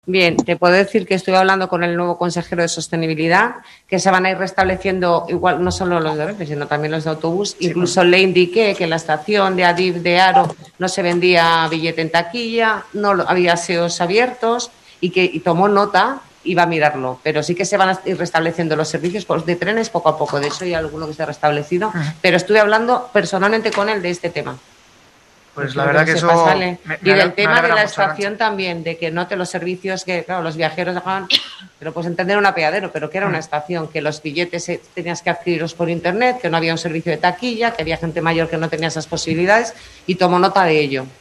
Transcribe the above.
Bien, te puedo decir que estuve hablando con el nuevo consejero de Sostenibilidad, que se van a ir restableciendo igual no solo los de Renfe, sino también los de autobús. Sí, incluso le indiqué que en la estación de Adif de Aro no se vendía billete en taquilla, no había aseos abiertos y tomó nota y va a mirarlo. Pero sí que se van a ir restableciendo los servicios de trenes poco a poco. De eso hay alguno que se ha restablecido. Pero estuve hablando personalmente con él de este tema. Pues la verdad que eso... Y del tema de la estación también, de que note los servicios que, claro, los viajeros dejaban, pero pues entender un apeadero, pero que era una estación, que los billetes tenías que adquirirlos por internet, que no había un servicio de taquilla, que había gente mayor que no tenía esas posibilidades y tomó nota de ello.